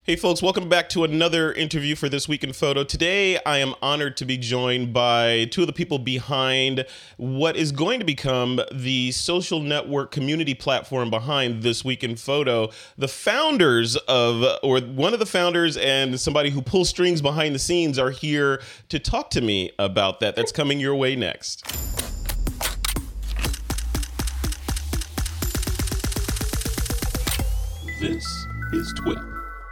Hey folks, welcome back to another interview for This Week in Photo. Today I am honored to be joined by two of the people behind what is going to become the social network community platform behind This Week in Photo. The founders of, or one of the founders and somebody who pulls strings behind the scenes are here to talk to me about that. That's coming your way next. This is TWIP.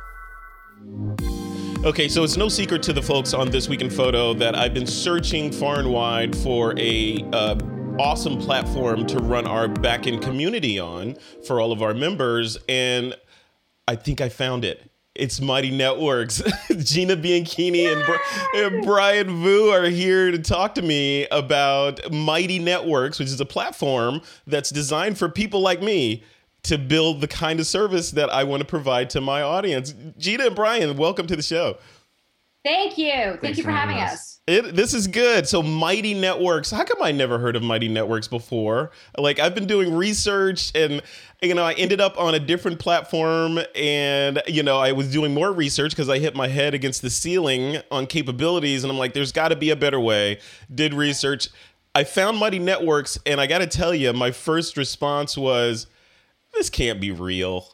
Okay, so it's no secret to the folks on This Week in Photo that I've been searching far and wide for a awesome platform to run our backend community on for all of our members, and I think I found it. It's Mighty Networks. Gina Bianchini and Brian Vu are here to talk to me about Mighty Networks, which is a platform that's designed for people like me to build the kind of service that I want to provide to my audience. Gina and Brian, welcome to the show. Thank you. Thank you for having us. This is good. So Mighty Networks, how come I never heard of Mighty Networks before? Like, I've been doing research and, I ended up on a different platform and, I was doing more research because I hit my head against the ceiling on capabilities. And I'm like, there's got to be a better way. Did research. I found Mighty Networks, and I got to tell you, my first response was, this can't be real.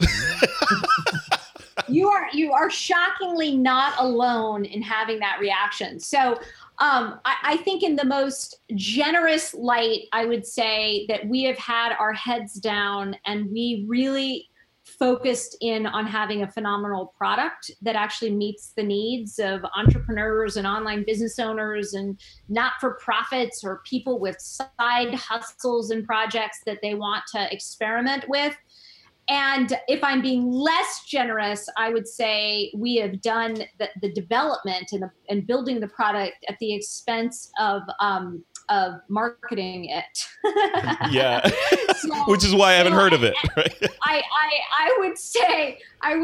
You are shockingly not alone in having that reaction. So I think in the most generous light, I would say that we have had our heads down and we really focused in on having a phenomenal product that actually meets the needs of entrepreneurs and online business owners and not-for-profits or people with side hustles and projects that they want to experiment with. And if I'm being less generous, I would say we have done the development and building the product at the expense of marketing it. Yeah, so, which is why I haven't heard of it. Right? I would say,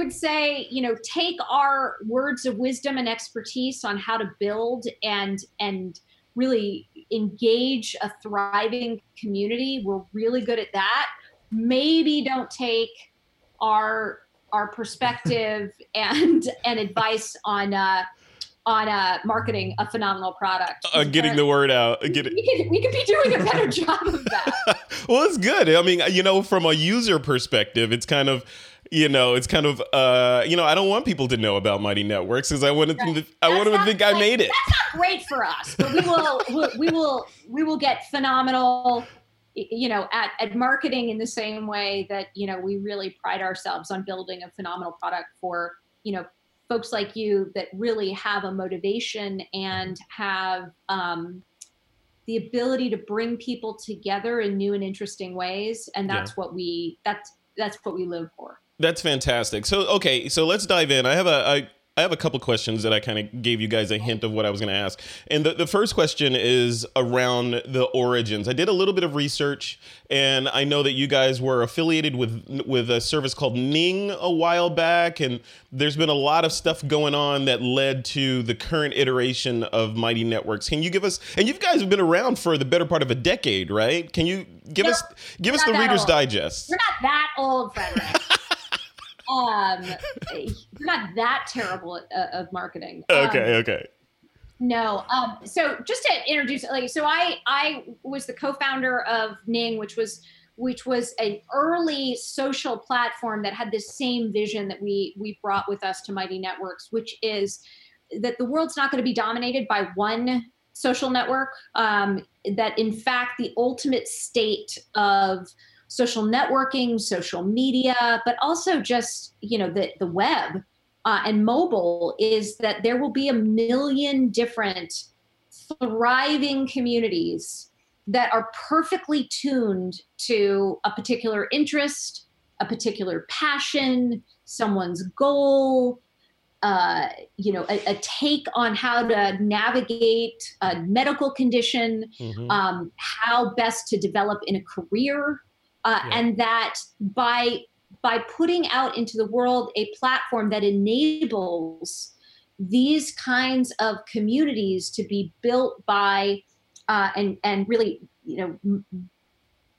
take our words of wisdom and expertise on how to build and really engage a thriving community. We're really good at that. Maybe don't take our perspective and advice on marketing a phenomenal product. Getting the word out. We could be doing a better job of that. Well, it's good. I mean, from a user perspective, it's kind of, I don't want people to know about Mighty Networks because I want them to think I made it. That's not great for us, but we will get phenomenal, at marketing in the same way that, we really pride ourselves on building a phenomenal product for, folks like you that really have a motivation and have the ability to bring people together in new and interesting ways. And that's what we live for. That's fantastic. So, okay, so let's dive in. I have a couple questions that I kind of gave you guys a hint of what I was going to ask. And the first question is around the origins. I did a little bit of research, and I know that you guys were affiliated with a service called Ning a while back, and there's been a lot of stuff going on that led to the current iteration of Mighty Networks. Can you give us, and you guys have been around for the better part of a decade, right? Can you give us the Reader's Digest? We're not that old, Frederick. We're not that terrible of marketing. Okay. No. So just to introduce, I was the co-founder of Ning, which was an early social platform that had this same vision that we brought with us to Mighty Networks, which is that the world's not going to be dominated by one social network. That in fact, the ultimate state of social networking, social media, but also just, the web and mobile is that there will be a million different thriving communities that are perfectly tuned to a particular interest, a particular passion, someone's goal, a take on how to navigate a medical condition, how best to develop in a career. And that by putting out into the world a platform that enables these kinds of communities to be built by and really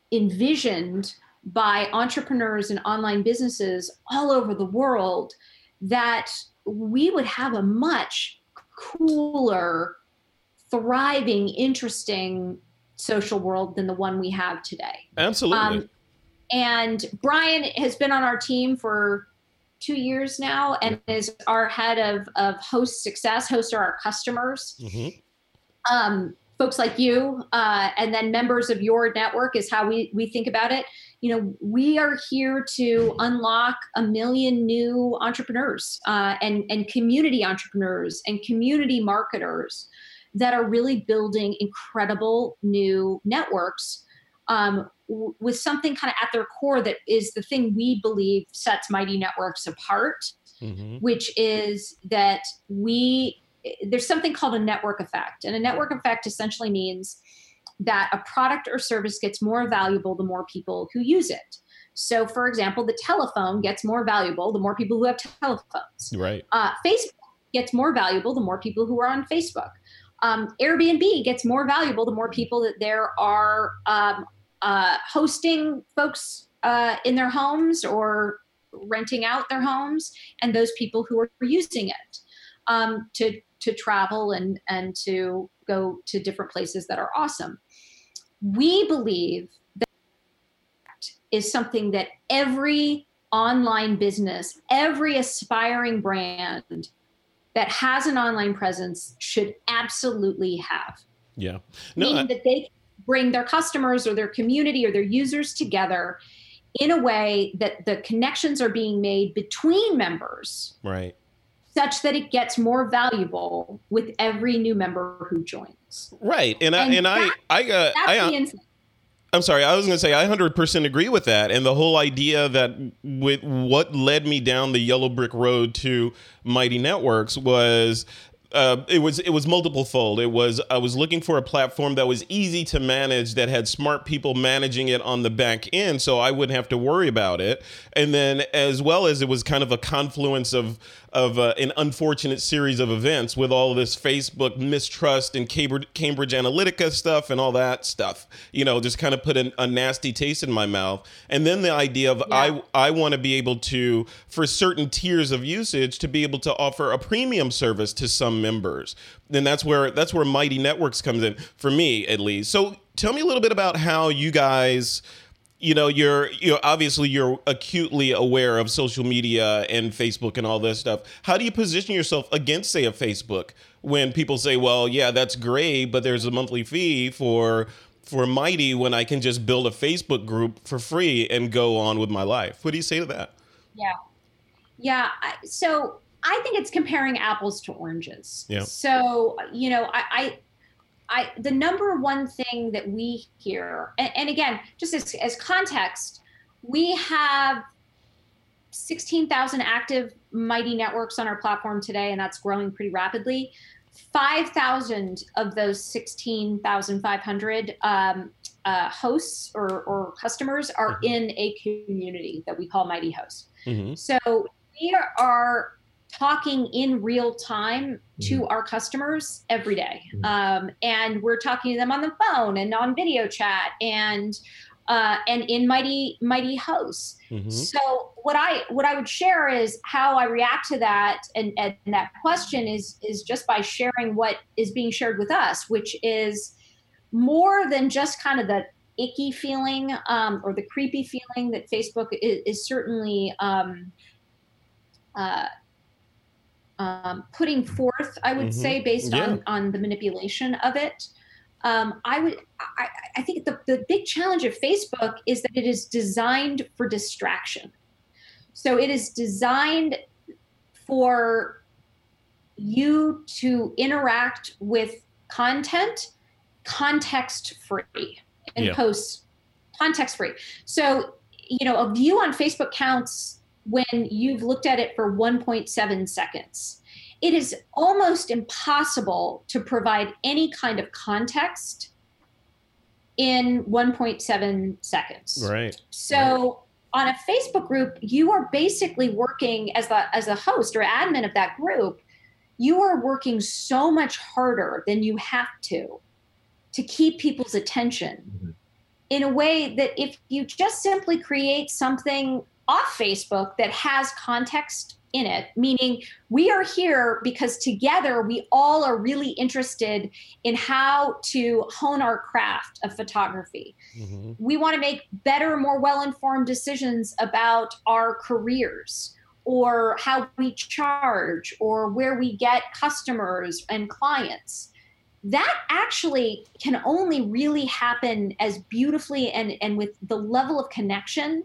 envisioned by entrepreneurs and online businesses all over the world, that we would have a much cooler, thriving, interesting social world than the one we have today. Absolutely. And Brian has been on our team for 2 years now and is our head of host success. Hosts are our customers. Folks like you, and then members of your network is how we think about it. We are here to unlock 1 million new entrepreneurs and community entrepreneurs and community marketers that are really building incredible new networks with something kind of at their core that is the thing we believe sets Mighty Networks apart, which is that there's something called a network effect. And a network effect essentially means that a product or service gets more valuable the more people who use it. So, for example, the telephone gets more valuable the more people who have telephones. Right. Facebook gets more valuable the more people who are on Facebook. Airbnb gets more valuable the more people that there are hosting folks in their homes or renting out their homes, and those people who are using it to travel and to go to different places that are awesome. We believe that is something that every online business, every aspiring brand that has an online presence should absolutely have. Yeah. Meaning that they bring their customers or their community or their users together in a way that the connections are being made between members. Right. Such that it gets more valuable with every new member who joins. Right. I'm sorry, I was going to say I 100% agree with that. And the whole idea that with what led me down the yellow brick road to Mighty Networks was it was multiple fold. I was looking for a platform that was easy to manage, that had smart people managing it on the back end, so I wouldn't have to worry about it. And then, as well as it was kind of a confluence of an unfortunate series of events with all this Facebook mistrust and Cambridge Analytica stuff and all that stuff. Just kind of put a nasty taste in my mouth. And then the idea of I want to be able to, for certain tiers of usage, to be able to offer a premium service to some members. Then that's where Mighty Networks comes in, for me at least. So tell me a little bit about how you guys, you're obviously you're acutely aware of social media and Facebook and all this stuff. How do you position yourself against, say, a Facebook when people say, well, yeah, that's great, but there's a monthly fee for Mighty when I can just build a Facebook group for free and go on with my life? What do you say to that? Yeah. So I think it's comparing apples to oranges. Yeah. So, the number one thing that we hear, and again, just as context, we have 16,000 active Mighty Networks on our platform today, and that's growing pretty rapidly. 5,000 of those 16,500 hosts or customers are in a community that we call Mighty Host. So we are talking in real time to our customers every day. And we're talking to them on the phone and on video chat and in Mighty Hosts. So what I would share is how I react to that and that question is just by sharing what is being shared with us, which is more than just kind of the icky feeling or the creepy feeling that Facebook is certainly putting forth, I would say, based on the manipulation of it. I think the big challenge of Facebook is that it is designed for distraction. So it is designed for you to interact with content context free and post context free. So, a view on Facebook counts when you've looked at it for 1.7 seconds. It is almost impossible to provide any kind of context in 1.7 seconds. Right. So on a Facebook group, you are basically working as a host or admin of that group. You are working so much harder than you have to keep people's attention in a way that if you just simply create something off Facebook that has context in it, meaning we are here because together we all are really interested in how to hone our craft of photography. Mm-hmm. We want to make better, more well-informed decisions about our careers, or how we charge, or where we get customers and clients. That actually can only really happen as beautifully and with the level of connection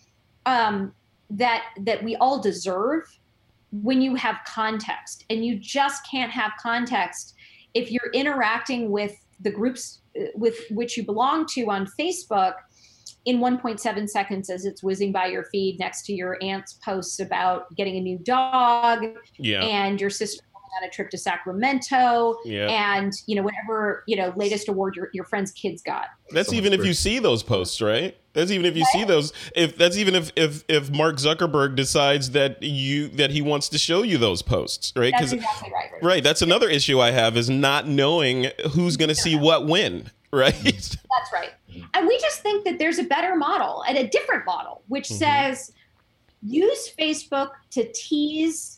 that we all deserve when you have context. And you just can't have context if you're interacting with the groups with which you belong to on Facebook in 1.7 seconds as it's whizzing by your feed next to your aunt's posts about getting a new dog, and your sister on a trip to Sacramento, and whatever latest award your friend's kids got. That's even if you see those posts, right? That's even if you see those. If Mark Zuckerberg decides that he wants to show you those posts, right? That's exactly right. Right. That's another issue I have, is not knowing who's going to see what when. Right. That's right. And we just think that there's a better model and a different model, which says use Facebook to tease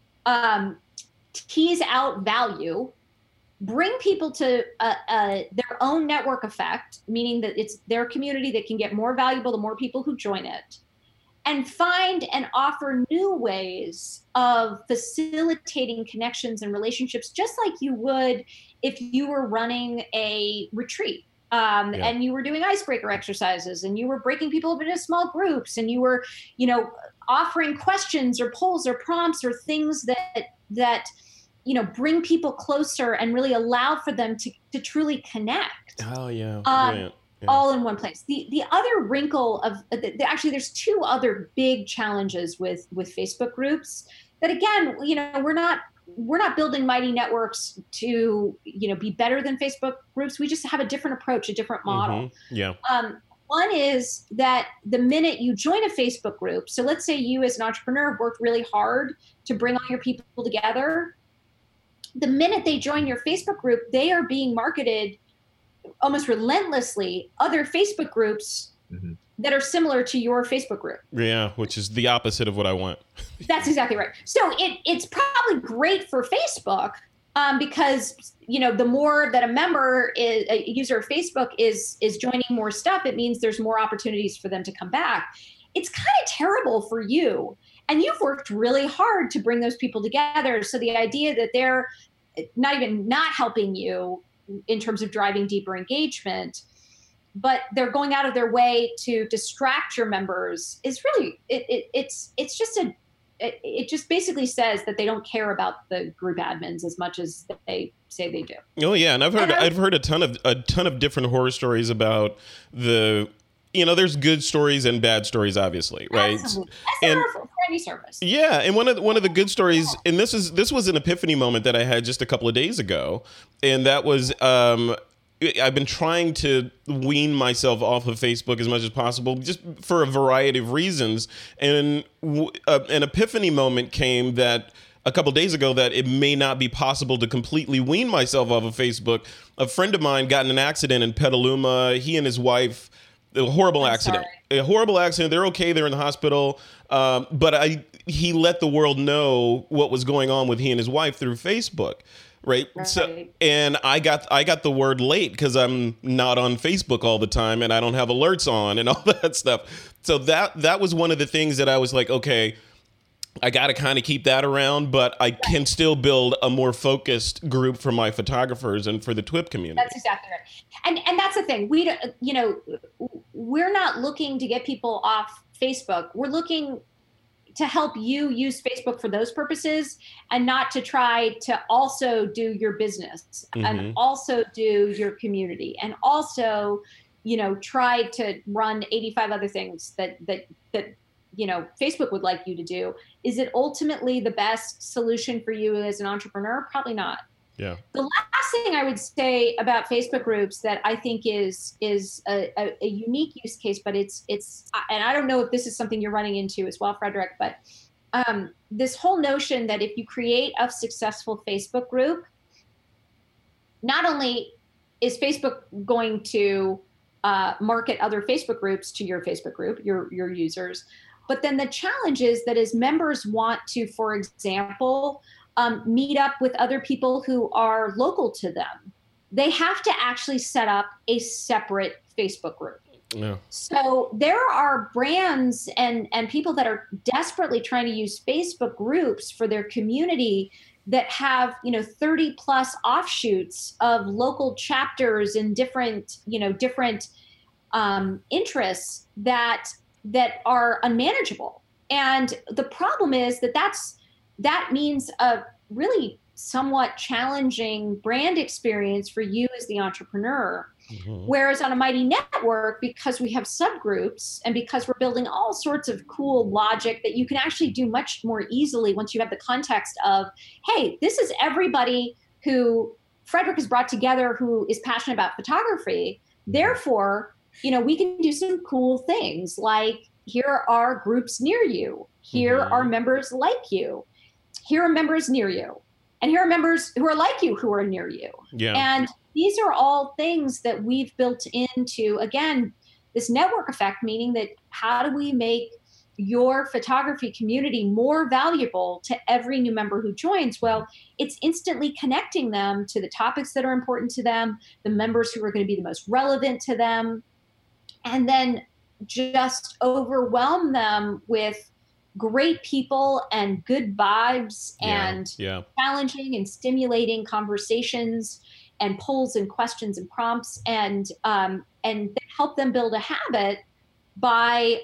out value, bring people to their own network effect, meaning that it's their community that can get more valuable the more people who join it, and find and offer new ways of facilitating connections and relationships, just like you would if you were running a retreat. And you were doing icebreaker exercises, and you were breaking people up into small groups, and you were, offering questions or polls or prompts or things that bring people closer and really allow for them to truly connect. Oh yeah. All in one place. The other wrinkle of actually, there's two other big challenges with Facebook groups that, again, we're not building mighty networks to be better than Facebook groups. We just have a different approach, a different model. One is that the minute you join a Facebook group, so let's say you as an entrepreneur have worked really hard to bring all your people together. The minute they join your Facebook group, they are being marketed almost relentlessly other Facebook groups that are similar to your Facebook group. Yeah, which is the opposite of what I want. That's exactly right. So it's probably great for Facebook because the more that a user of Facebook is joining more stuff, it means there's more opportunities for them to come back. It's kind of terrible for you. And you've worked really hard to bring those people together. So the idea that they're not helping you in terms of driving deeper engagement, but they're going out of their way to distract your members is really, it just basically says that they don't care about the group admins as much as they say they do. Oh yeah. And I've heard a ton of different horror stories about there's good stories and bad stories, obviously, right? Absolutely. That's for any service. Yeah, and one of the good stories, and this was an epiphany moment that I had just a couple of days ago, and that was I've been trying to wean myself off of Facebook as much as possible, just for a variety of reasons, and an epiphany moment came that a couple of days ago that it may not be possible to completely wean myself off of Facebook. A friend of mine got in an accident in Petaluma. He and his wife. A horrible accident. They're okay. They're in the hospital. But he let the world know what was going on with he and his wife through Facebook. Right. So, and I got the word late because I'm not on Facebook all the time and I don't have alerts on and all that stuff. So that was one of the things that I was like, okay, I got to kind of keep that around, but I can still build a more focused group for my photographers and for the TWIP community. That's exactly right. And that's the thing. We're not looking to get people off Facebook. We're looking to help you use Facebook for those purposes and not to try to also do your business and also do your community and also, try to run 85 other things that Facebook would like you to do. Is it ultimately the best solution for you as an entrepreneur? Probably not. Yeah. The last thing I would say about Facebook groups that I think is a unique use case, but it's and I don't know if this is something you're running into as well, Frederick, but this whole notion that if you create a successful Facebook group, not only is Facebook going to market other Facebook groups to your Facebook group, your users, But then the challenge is that as members want to, for example, meet up with other people who are local to them, they have to actually set up a separate Facebook group. Yeah. So there are brands and people that are desperately trying to use Facebook groups for their community that have, 30 plus offshoots of local chapters and different interests that are unmanageable. And the problem is that means a really somewhat challenging brand experience for you as the entrepreneur. Mm-hmm. Whereas on a Mighty Network, because we have subgroups and because we're building all sorts of cool logic that you can actually do much more easily once you have the context of, hey, this is everybody who Frederick has brought together who is passionate about photography. Therefore, we can do some cool things like, here are groups near you. Here mm-hmm. are members like you. Here are members near you. And here are members who are like you who are near you. Yeah. And these are all things that we've built into, again, this network effect, meaning that how do we make your photography community more valuable to every new member who joins? Well, it's instantly connecting them to the topics that are important to them, the members who are going to be the most relevant to them, and then just overwhelm them with great people and good vibes and challenging and stimulating conversations and polls and questions and prompts and help them build a habit by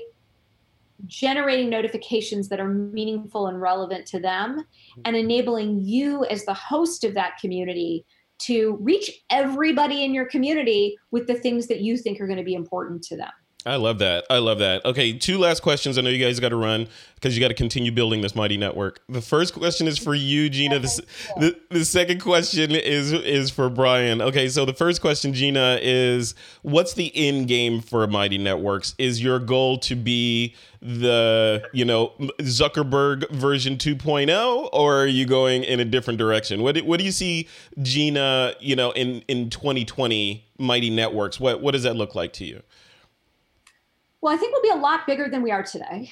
generating notifications that are meaningful and relevant to them and enabling you as the host of that community to reach everybody in your community with the things that you think are going to be important to them. I love that. Okay, 2 last questions. I know you guys got to run because you got to continue building this Mighty Network. The first question is for you, Gina. The second question is for Brian. Okay, so the first question, Gina, is what's the end game for Mighty Networks? Is your goal to be the, Zuckerberg version 2.0, or are you going in a different direction? What do you see, Gina, in 2020 Mighty Networks? What does that look like to you? Well, I think we'll be a lot bigger than we are today.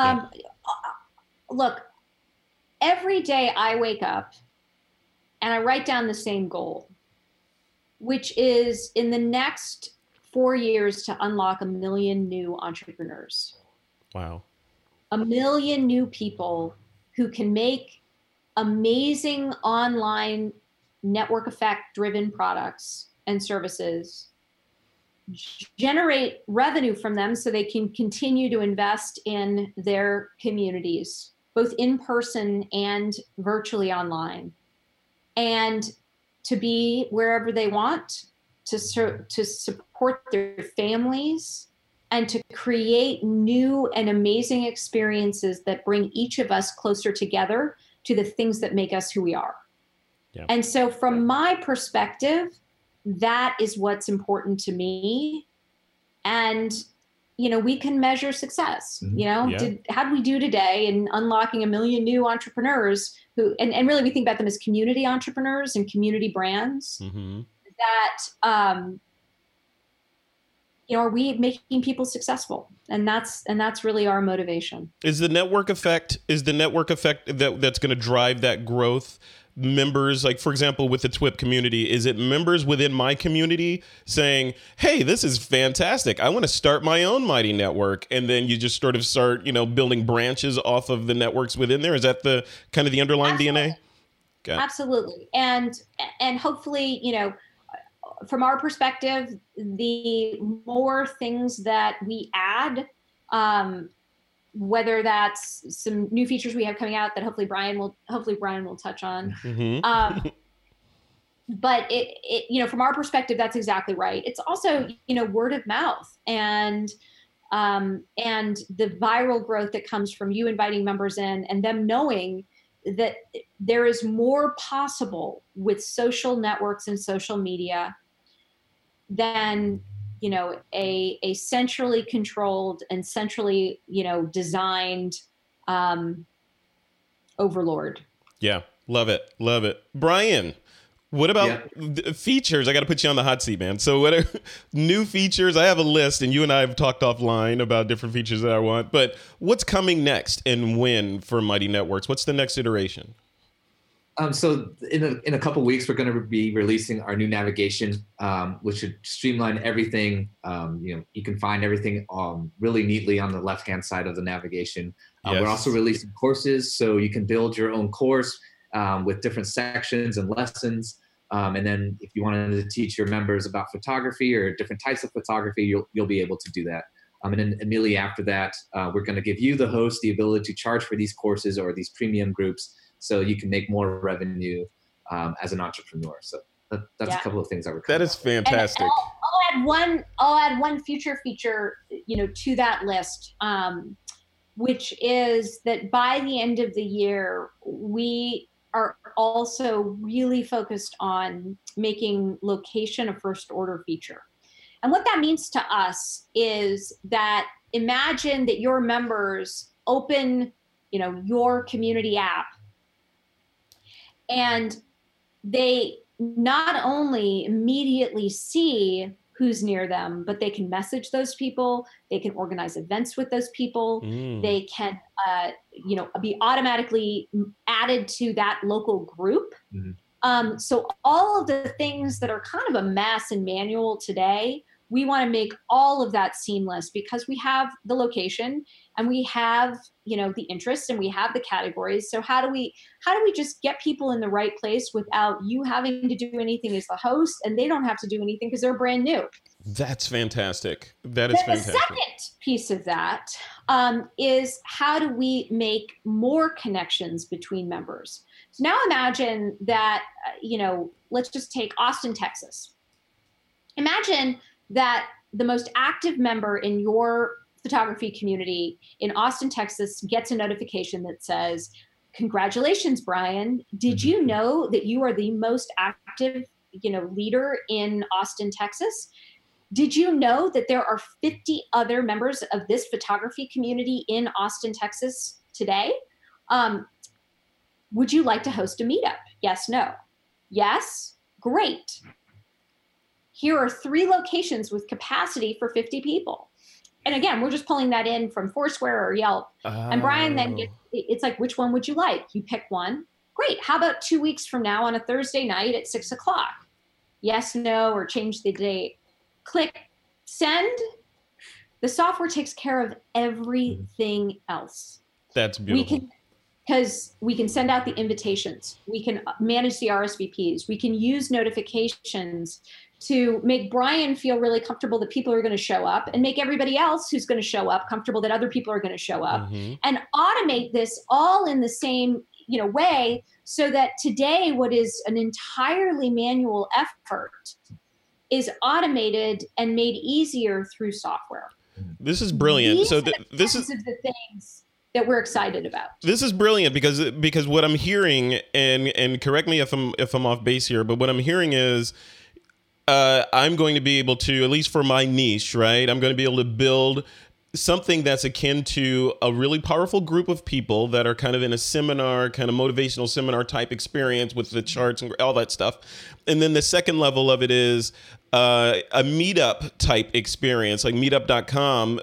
Look, every day I wake up and I write down the same goal, which is in the next 4 years to unlock 1 million new entrepreneurs. Wow. 1 million new people who can make amazing online network effect driven products and services, generate revenue from them so they can continue to invest in their communities, both in person and virtually online, and to be wherever they want, to support their families, and to create new and amazing experiences that bring each of us closer together to the things that make us who we are. Yeah. And so from my perspective, that is what's important to me. And, we can measure success. How do we do today in unlocking 1 million new entrepreneurs who, and really we think about them as community entrepreneurs and community brands that, are we making people successful? And that's really our motivation. Is the network effect that's going to drive that growth? Members, like for example, with the TWIP community, is it members within my community saying, hey, this is fantastic, I want to start my own Mighty Network, and then you just sort of start, building branches off of the networks within there? Is that the kind of the underlying DNA? Okay. Absolutely. And hopefully, from our perspective, the more things that we add, whether that's some new features we have coming out that hopefully Brian will touch on. Mm-hmm. But it from our perspective, that's exactly right. It's also, word of mouth and the viral growth that comes from you inviting members in and them knowing that there is more possible with social networks and social media than a centrally controlled and centrally, designed overlord. Yeah. Love it. Brian, What about features? I got to put you on the hot seat, man. So what are new features? I have a list, and you and I have talked offline about different features that I want. But what's coming next and when for Mighty Networks? What's the next iteration? So in a couple of weeks, we're going to be releasing our new navigation, which should streamline everything. You can find everything really neatly on the left-hand side of the navigation. Yes. We're also releasing courses, so you can build your own course with different sections and lessons. And then if you wanted to teach your members about photography or different types of photography, you'll be able to do that. And then immediately after that, we're going to give you, the host, the ability to charge for these courses or these premium groups, so you can make more revenue as an entrepreneur. So that's a couple of things that we're. That is fantastic. I'll add one future feature, to that list, which is that by the end of the year, we are also really focused on making location a first order feature. And what that means to us is that imagine that your members open, your community app, and they not only immediately see who's near them, but they can message those people. They can organize events with those people. They can, be automatically added to that local group. So all of the things that are kind of a mess and manual today, we want to make all of that seamless because we have the location and we have, the interests and we have the categories. So how do we just get people in the right place without you having to do anything as the host, and they don't have to do anything because they're brand new? That's fantastic. That is fantastic. The second piece of that is how do we make more connections between members? So now imagine that, let's just take Austin, Texas. Imagine that the most active member in your photography community in Austin, Texas gets a notification that says, "Congratulations, Brian. Did you know that you are the most active, leader in Austin, Texas? Did you know that there are 50 other members of this photography community in Austin, Texas today? Would you like to host a meetup? Yes, no. Yes, great. Here are 3 locations with capacity for 50 people." And again, we're just pulling that in from Foursquare or Yelp. And Brian then it's like, which one would you like? You pick one. Great. How about 2 weeks from now on a Thursday night at 6:00? Yes, no, or change the date. Click send. The software takes care of everything else. That's beautiful. Because we can send out the invitations. We can manage the RSVPs. We can use notifications to make Brian feel really comfortable that people are going to show up, and make everybody else who's going to show up comfortable that other people are going to show up, and automate this all in the same, way, so that today what is an entirely manual effort is automated and made easier through software. This is brilliant. These so this is the things that we're excited about. This is brilliant because what I'm hearing, and correct me if I'm off base here, but what I'm hearing is I'm going to be able to, at least for my niche, right? I'm going to be able to build something that's akin to a really powerful group of people that are kind of in a seminar, kind of motivational seminar type experience with the charts and all that stuff. And then the second level of it is a meetup type experience, like meetup.com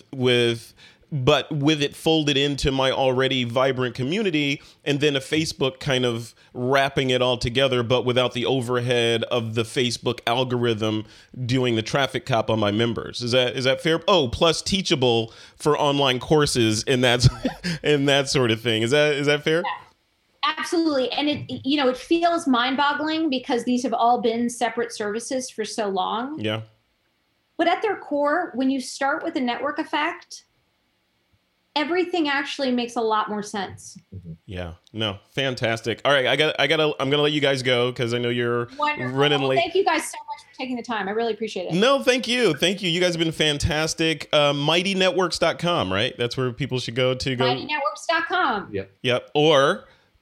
but with it folded into my already vibrant community, and then a Facebook kind of wrapping it all together, but without the overhead of the Facebook algorithm doing the traffic cop on my members. Is that fair? Oh, plus Teachable for online courses and that sort of thing. Is that fair? Yeah, absolutely. And it feels mind-boggling because these have all been separate services for so long. Yeah. But at their core, when you start with a network effect, everything actually makes a lot more sense. Yeah. No. Fantastic. All right. I'm gonna let you guys go because I know you're running late. Thank you guys so much for taking the time. I really appreciate it. No, thank you. You guys have been fantastic. MightyNetworks.com, right? That's where people should go. MightyNetworks.com. Yep. Or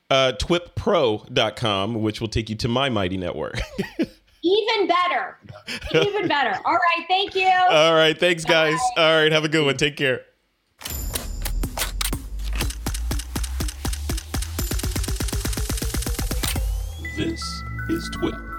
TWIPPro.com, which will take you to my Mighty Network. Even better. All right. Thank you. All right. Thanks, guys. Bye. All right. Have a good one. Take care. This is twit.